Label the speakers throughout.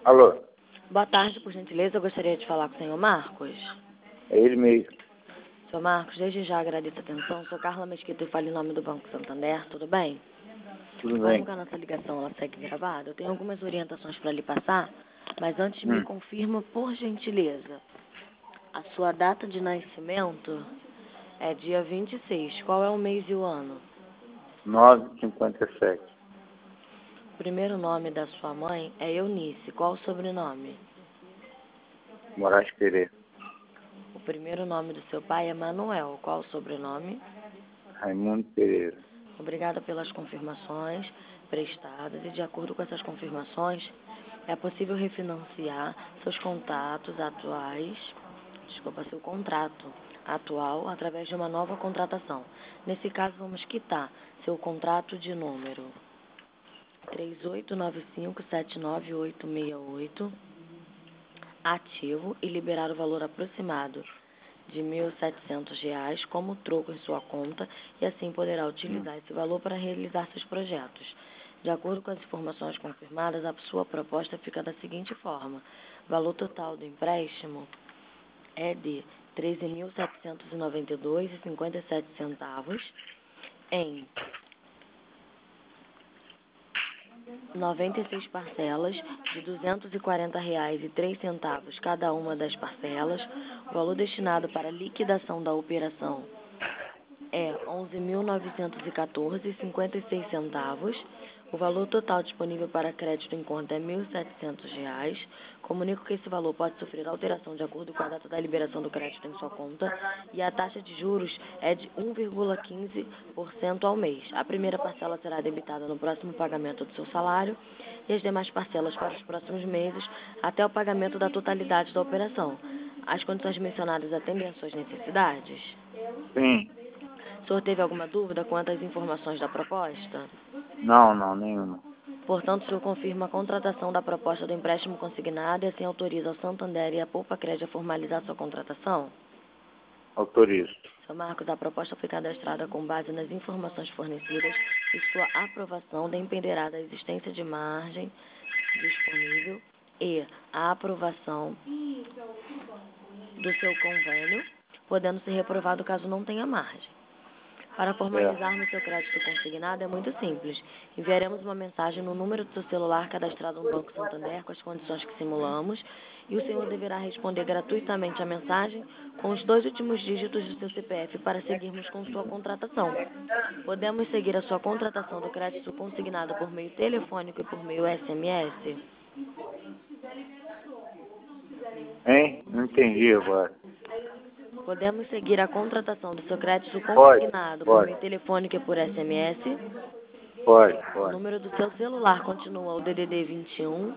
Speaker 1: Alô,
Speaker 2: Boa tarde, por gentileza. Eu gostaria de falar com o senhor Marcos.
Speaker 1: é ele mesmo.
Speaker 2: Senhor Marcos, desde já agradeço a atenção. Sou Carla Mesquita e falo em nome do Banco Santander. Tudo bem?
Speaker 1: Tudo
Speaker 2: Como
Speaker 1: bem?
Speaker 2: que a nossa ligação ela segue gravada, eu tenho algumas orientações para lhe passar, mas antes me confirma, por gentileza, a sua data de nascimento é dia 26. Qual é o mês e o ano?
Speaker 1: 9h57.
Speaker 2: O primeiro nome da sua mãe é Eunice. Qual o sobrenome?
Speaker 1: Moraes Pereira.
Speaker 2: O primeiro nome do seu pai é Manuel. Qual o sobrenome?
Speaker 1: Raimundo Pereira.
Speaker 2: Obrigada pelas confirmações prestadas e, de acordo com essas confirmações, é possível refinanciar seus contatos atuais, seu contrato atual através de uma nova contratação. Nesse caso, vamos quitar seu contrato de número 3895796868 ativo e liberar o valor aproximado de R$ 1.700 como troco em sua conta e assim poderá utilizar esse valor para realizar seus projetos. De acordo com as informações confirmadas, a sua proposta fica da seguinte forma: o valor total do empréstimo é de R$ 13.792,57 em 96 parcelas de R$ 240,03 cada uma das parcelas. O valor destinado para liquidação da operação é R$ 11.914,56. O valor total disponível para crédito em conta é R$ 1.700. Comunico que esse valor pode sofrer alteração de acordo com a data da liberação do crédito em sua conta e a taxa de juros é de 1,15% ao mês. A primeira parcela será debitada no próximo pagamento do seu salário e as demais parcelas para os próximos meses até o pagamento da totalidade da operação. As condições mencionadas atendem às suas necessidades?
Speaker 1: Sim.
Speaker 2: O senhor teve alguma dúvida quanto às informações da proposta?
Speaker 1: Não, nenhuma.
Speaker 2: Portanto, o senhor confirma a contratação da proposta do empréstimo consignado e assim autoriza ao Santander e a Poupa Crédito a formalizar sua contratação?
Speaker 1: Autorizo.
Speaker 2: Senhor Marcos, a proposta foi cadastrada com base nas informações fornecidas e sua aprovação dependerá da existência de margem disponível e a aprovação do seu convênio, podendo ser reprovado caso não tenha margem. Para formalizarmos seu crédito consignado é muito simples. Enviaremos uma mensagem no número do seu celular cadastrado no Banco Santander com as condições que simulamos e o senhor deverá responder gratuitamente a mensagem com os 2 últimos dígitos do seu CPF para seguirmos com sua contratação. Podemos seguir a sua contratação do crédito consignado por meio telefônico e por meio SMS?
Speaker 1: Hein? Não entendi agora.
Speaker 2: Podemos seguir a contratação do seu crédito consignado por
Speaker 1: Pode.
Speaker 2: meio telefônico e por SMS?
Speaker 1: Pode.
Speaker 2: O número do seu celular continua o DDD 21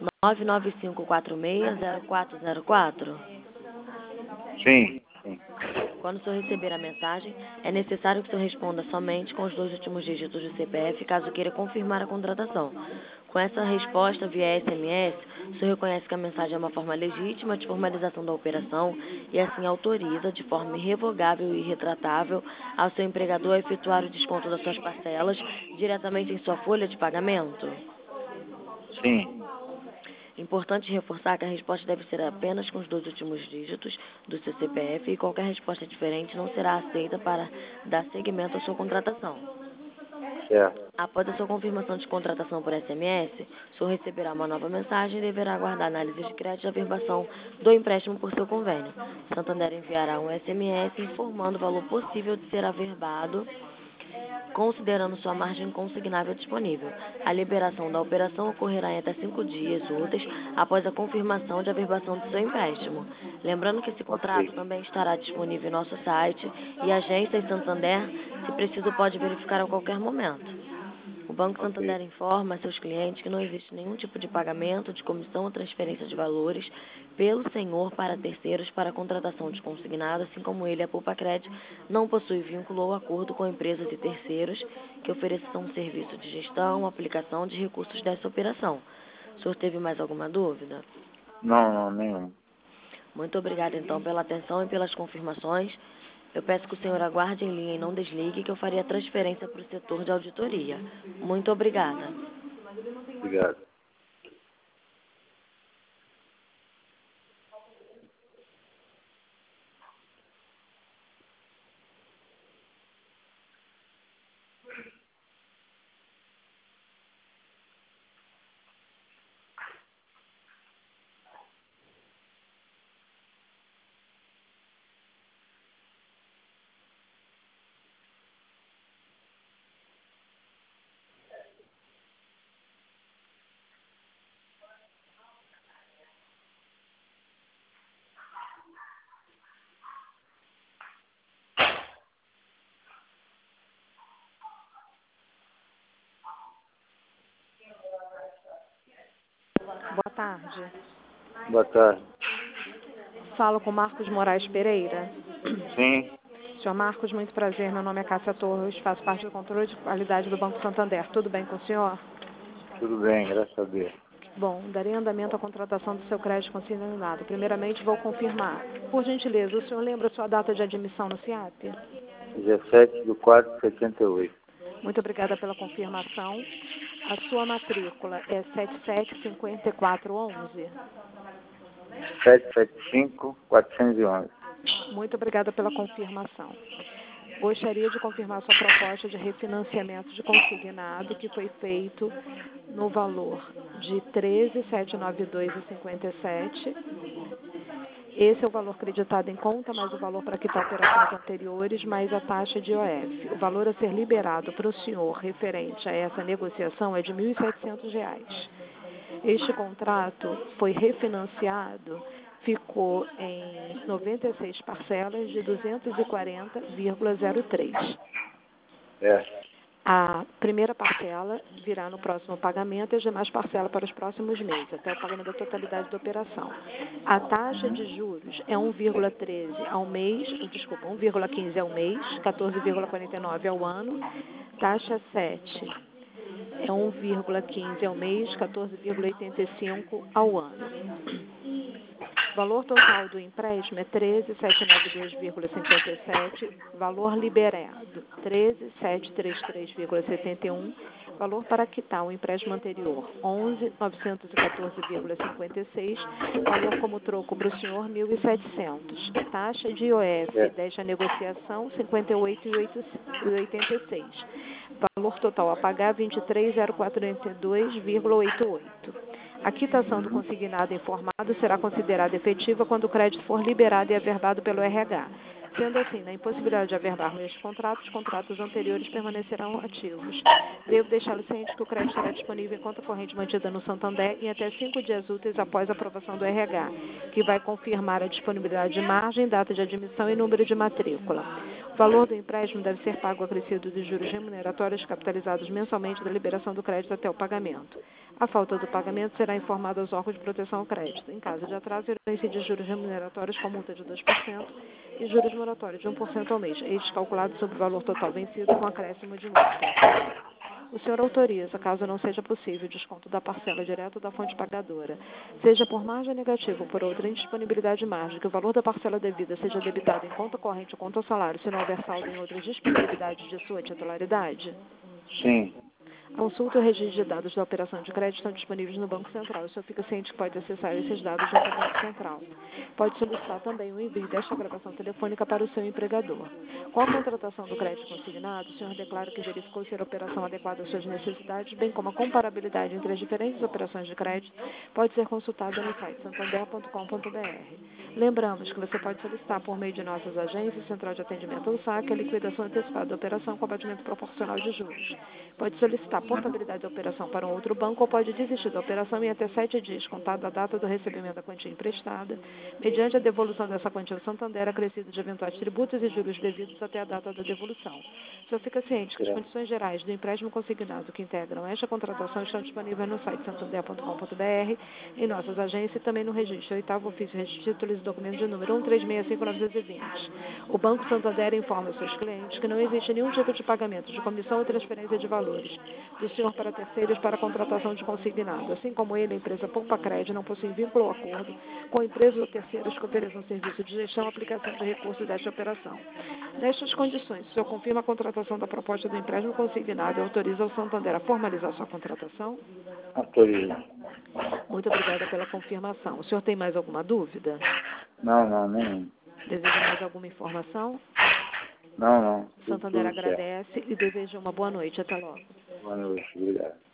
Speaker 2: 995460404.
Speaker 1: Sim.
Speaker 2: Quando o senhor receber a mensagem, é necessário que o senhor responda somente com os 2 últimos dígitos do CPF, caso queira confirmar a contratação. Com essa resposta via SMS, o senhor reconhece que a mensagem é uma forma legítima de formalização da operação e assim autoriza, de forma irrevogável e irretratável, ao seu empregador a efetuar o desconto das suas parcelas diretamente em sua folha de pagamento?
Speaker 1: Sim.
Speaker 2: Importante reforçar que a resposta deve ser apenas com os 2 últimos dígitos do seu CPF e qualquer resposta diferente não será aceita para dar seguimento à sua contratação.
Speaker 1: Certo.
Speaker 2: Após a sua confirmação de contratação por SMS, o senhor receberá uma nova mensagem e deverá aguardar análise de crédito e averbação do empréstimo por seu convênio. Santander enviará um SMS informando o valor possível de ser averbado, considerando sua margem consignável disponível. A liberação da operação ocorrerá em até 5 dias úteis após a confirmação de averbação do seu empréstimo. Lembrando que esse contrato também estará disponível em nosso site e a agência em Santander, se preciso, pode verificar a qualquer momento. O Banco Santander informa a seus clientes que não existe nenhum tipo de pagamento, de comissão ou transferência de valores pelo senhor para terceiros para a contratação de consignado, assim como ele, a Poupa Crédito, não possui vínculo ou acordo com empresas e terceiros que ofereçam um serviço de gestão ou aplicação de recursos dessa operação. O senhor teve mais alguma dúvida?
Speaker 1: Não, nenhuma.
Speaker 2: Muito obrigada, então, pela atenção e pelas confirmações. Eu peço que o senhor aguarde em linha e não desligue, que eu farei a transferência para o setor de auditoria. Muito obrigada.
Speaker 1: Obrigado.
Speaker 3: Boa tarde.
Speaker 1: Boa tarde.
Speaker 3: Falo com Marcos Moraes Pereira.
Speaker 1: Sim,
Speaker 3: Senhor Marcos, muito prazer. Meu nome é Cássia Torres, faço parte do controle de qualidade do Banco Santander. Tudo bem com o senhor?
Speaker 1: tudo bem, graças a Deus.
Speaker 3: Bom, darei andamento à contratação do seu crédito consignado. Primeiramente, vou confirmar. Por gentileza, o senhor lembra a sua data de admissão no CIAP?
Speaker 1: 17/4/78.
Speaker 3: Muito obrigada pela confirmação. A sua matrícula é 775411.
Speaker 1: 775-411.
Speaker 3: Muito obrigada pela confirmação. Gostaria de confirmar sua proposta de refinanciamento de consignado que foi feito no valor de R$ 13.792,57. Esse é o valor creditado em conta, mais o valor para quitar operações anteriores, mais a taxa de IOF. O valor a ser liberado para o senhor referente a essa negociação é de R$ 1.700. Este contrato foi refinanciado, ficou em 96 parcelas de 240,03.
Speaker 1: É,
Speaker 3: A primeira parcela virá no próximo pagamento e as demais parcelas para os próximos meses, até o pagamento da totalidade da operação. A taxa de juros é 1,13 ao mês, 1,15 ao mês, 14,49 ao ano. Taxa 7 é 1,15 ao mês, 14,85 ao ano. Valor total do empréstimo é 13.792,57, valor liberado 13.733,71, valor para quitar o empréstimo anterior 11.914,56, valor como troco para o senhor 1.700, taxa de IOF desta negociação 58,86, valor total a pagar 23.042,88. A quitação do consignado informado será considerada efetiva quando o crédito for liberado e averbado pelo RH. Sendo assim, na impossibilidade de averbar este contrato, os contratos anteriores permanecerão ativos. Devo deixá-lo ciente que o crédito estará disponível em conta corrente mantida no Santander em até 5 dias úteis após a aprovação do RH, que vai confirmar a disponibilidade de margem, data de admissão e número de matrícula. O valor do empréstimo deve ser pago acrescido de juros remuneratórios capitalizados mensalmente da liberação do crédito até o pagamento. A falta do pagamento será informada aos órgãos de proteção ao crédito. Em caso de atraso, irão incidir juros remuneratórios com multa de 2% e juros moratórios de 1% ao mês, estes calculados sobre o valor total vencido com acréscimo de multa. O senhor autoriza, caso não seja possível, o desconto da parcela direto da fonte pagadora, seja por margem negativa ou por outra indisponibilidade de margem, que o valor da parcela devida seja debitado em conta corrente ou conta salário, se não houver saldo em outras disponibilidades de sua titularidade?
Speaker 1: sim,
Speaker 3: A consulta e o registro de dados da operação de crédito estão disponíveis no Banco Central. O senhor fica ciente que pode acessar esses dados junto ao Banco Central. Pode solicitar também o envio desta gravação telefônica para o seu empregador. Com a contratação do crédito consignado, o senhor declara que verificou ser a operação adequada às suas necessidades, bem como a comparabilidade entre as diferentes operações de crédito, pode ser consultada no site santander.com.br. Lembramos que você pode solicitar por meio de nossas agências, Central de Atendimento ou SAC, a liquidação antecipada da operação com abatimento proporcional de juros. Pode solicitar portabilidade da operação para um outro banco ou pode desistir da operação em até 7 dias, contado da data do recebimento da quantia emprestada, mediante a devolução dessa quantia ao Santander, acrescida de eventuais tributos e juros devidos até a data da devolução. O senhor fica ciente que as condições gerais do empréstimo consignado que integram esta contratação estão disponíveis no site santander.com.br, em nossas agências e também no registro 8º ofício, registro de títulos e documentos de número 1365920. O Banco Santander informa aos seus clientes que não existe nenhum tipo de pagamento de comissão ou transferência de valores do senhor para terceiros para a contratação de consignado. Assim como ele, a empresa Poupa Crédito não possui vínculo ou acordo com empresas ou terceiros que ofereçam serviço de gestão ou aplicação de recursos desta operação. Nestas condições, o senhor confirma a contratação da proposta do empréstimo consignado e autoriza o Santander a formalizar sua contratação?
Speaker 1: autorizo.
Speaker 3: Muito obrigada pela confirmação. O senhor tem mais alguma dúvida?
Speaker 1: Não, nenhum.
Speaker 3: Deseja mais alguma informação?
Speaker 1: Não.
Speaker 3: Santander
Speaker 1: Tudo certo.
Speaker 3: agradece e deseja uma boa noite. Até logo.
Speaker 1: Boa noite, obrigado.